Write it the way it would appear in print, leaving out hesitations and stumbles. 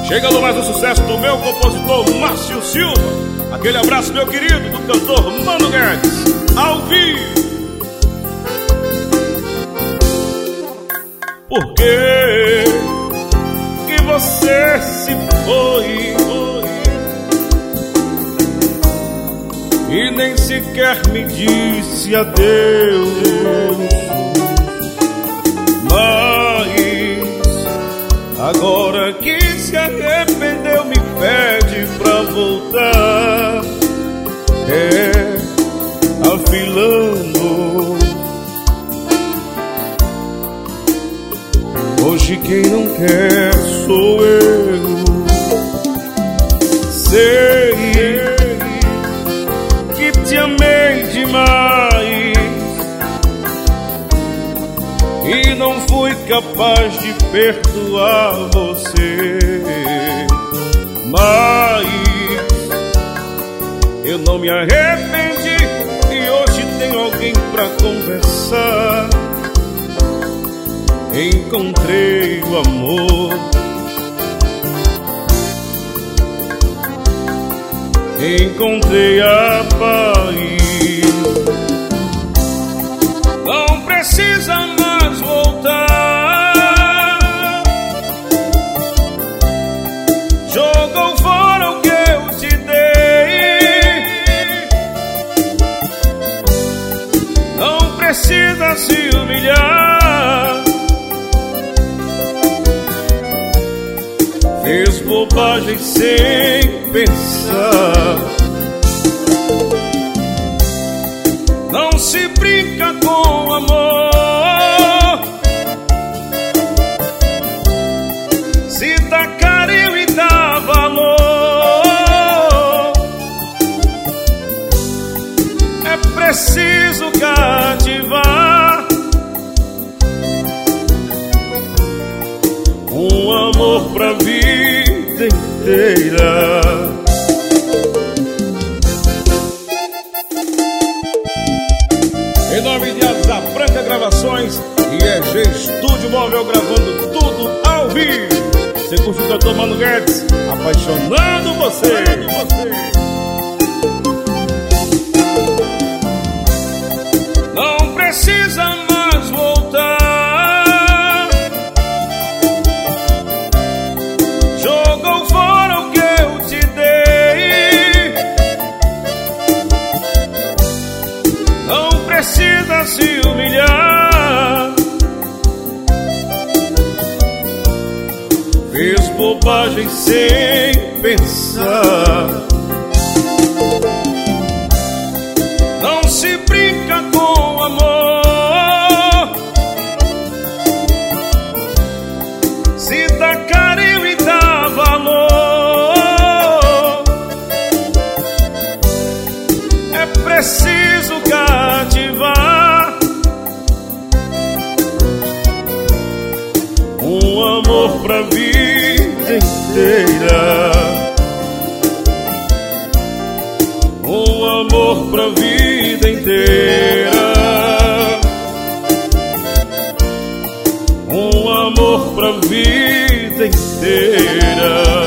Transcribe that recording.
Chegando mais um sucesso do meu compositor Márcio Silva. Aquele abraço, meu querido, do cantor Mano Guedes, ao vivo. Por que você se foi e nem sequer me disse adeus? Mas agora que se arrependeu, me pede pra voltar. Afilando. Hoje quem não quer sou eu. Sei que te amei demais e não fui capaz de perdoar você. Mas eu não me arrependi e hoje tenho alguém pra conversar. Encontrei o amor, encontrei a paz. Não precisa mais voltar. Jogou fora o que eu te dei. Não precisa se humilhar. Fez bobagem sem pensar. Não se brinca com amor. Se dá carinho e dá valor. É preciso cativar um amor pra vida inteira. Em nome de Asa Branca Gravações e EG Estúdio Móvel, gravando tudo ao vivo. Você curte o cantor Mano Guedes, apaixonando você. Não precisa mais voltar. Jogou fora o que eu te dei. Não precisa se humilhar. Fez bobagem sem pensar. Não se brinca com amor. Se dá carinho e dá valor. É preciso cativar um amor pra vida inteira. Um amor pra vida inteira. Um amor pra vida inteira.